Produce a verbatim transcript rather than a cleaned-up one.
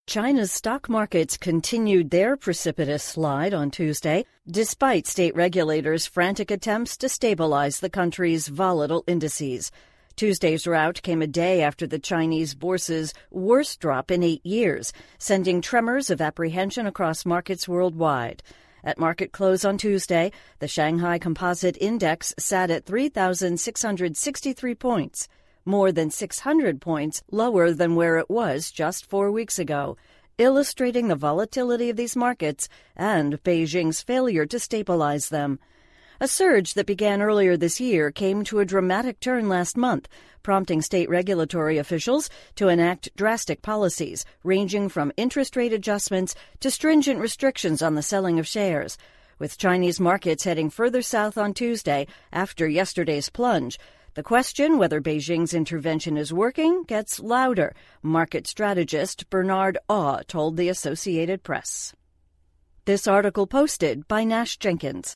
China's stock markets continued their precipitous slide on Tuesday, despite state regulators' frantic attempts to stabilize the country's volatile indices. Tuesday's rout came a day after the Chinese bourse's worst drop in eight years, sending tremors of apprehension across markets worldwide. At market close on Tuesday, the Shanghai Composite Index sat at three thousand six hundred sixty-three points, more than six hundred points lower than where it was just four weeks ago, illustrating the volatility of these markets and Beijing's failure to stabilize them. A surge that began earlier this year came to a dramatic turn last month, prompting state regulatory officials to enact drastic policies, ranging from interest rate adjustments to stringent restrictions on the selling of shares. With Chinese markets heading further south on Tuesday after yesterday's plunge, the question whether Beijing's intervention is working gets louder, market strategist Bernard Awe told the Associated Press. This article posted by Nash Jenkins.